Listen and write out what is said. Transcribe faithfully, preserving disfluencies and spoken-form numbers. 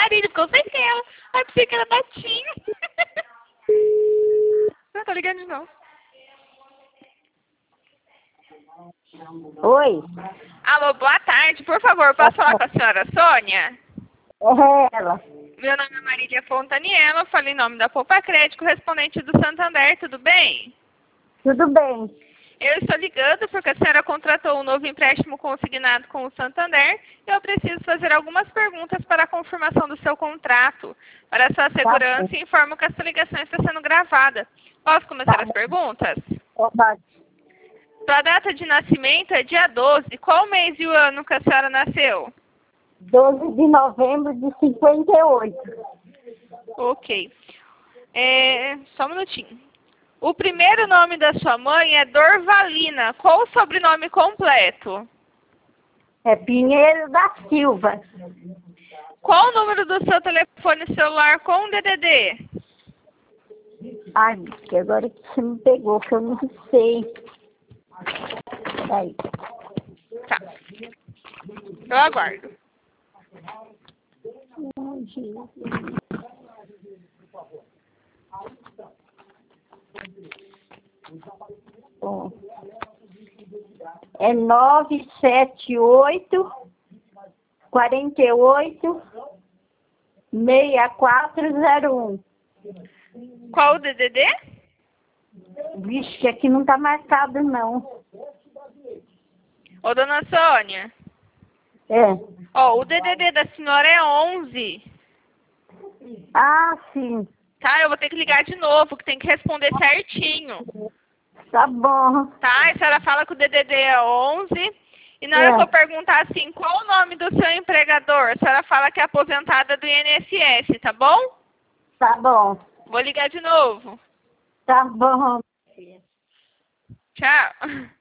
Marília, porque eu sei que é ela. Ai, pensei que era Natinha. Não, tô ligando de novo. Oi. Alô, boa tarde. Por favor, posso falar com a senhora Sônia? É ela. Meu nome é Marília Fontaniello, eu falei em nome da Poupa Crédito, correspondente do Santander, tudo bem? Tudo bem. Eu estou ligando porque a senhora contratou um novo empréstimo consignado com o Santander e eu preciso fazer algumas perguntas para a confirmação do seu contrato. Para a sua segurança, Tá. informo que essa ligação está sendo gravada. Posso começar Tá. as perguntas? Pode. Sua data de nascimento é dia doze. Qual mês e o ano que a senhora nasceu? doze de novembro de cinquenta e oito. Ok. É, só um minutinho. O primeiro nome da sua mãe é Dorvalina. Qual o sobrenome completo? É Pinheiro da Silva. Qual o número do seu telefone celular com D D D? Ai, que agora que você me pegou, que eu não sei. Peraí. Tá. Eu aguardo. Ai, Jesus. Bom. É nove sete oito, quarenta e oito, seis quatro zero um. Qual o D D D? Vixe, aqui não tá marcado, não. Ô, dona Sônia. É. Ó, o D D D da senhora é onze. Ah, sim. Tá? Eu vou ter que ligar de novo, que tem que responder certinho. Tá bom. Tá? E a senhora fala que o D D D é onze. E na hora É. que eu perguntar assim, qual o nome do seu empregador? A senhora fala que é aposentada do I N S S, tá bom? Tá bom. Vou ligar de novo. Tá bom. Tchau.